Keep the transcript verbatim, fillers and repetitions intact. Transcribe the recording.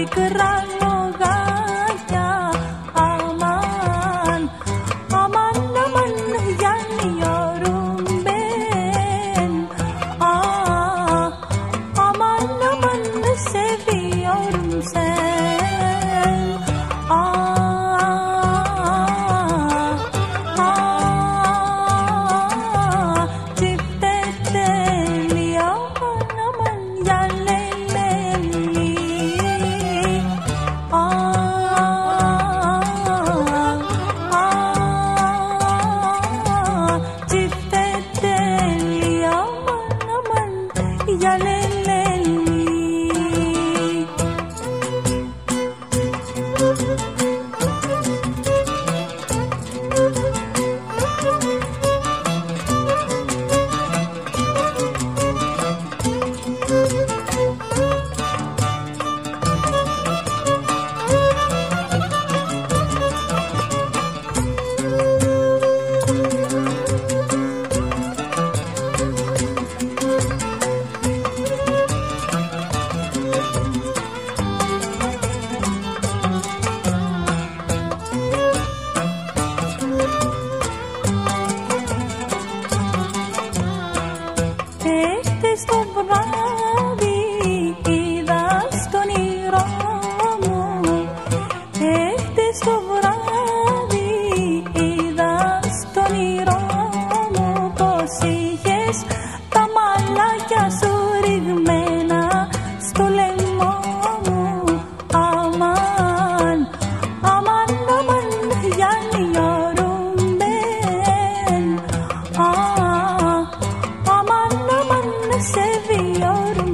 πικρά λογάκια. Αμάν, αμάν, αμάν, Γιάννη ο Ρουμπέν. Αμάν, αμάν, σε βιόρμσεν. Τσιφτε τέλεια, αμάν, αμάν, γιαλελέλη. Τσιφτε τέλεια, αμάν, αμάν, γιαλελέλη. Έχτες το βράδυ είδα στον όνειρό μου. Έχτες το βράδυ είδα στον όνειρό μου πως είχες τα μαλάκια σου ρηγμένα στο λαιμό μου. Αμάν, αμάν, αμάν, Γιάννη ο Ρουμπέν. Aman aman seviyorum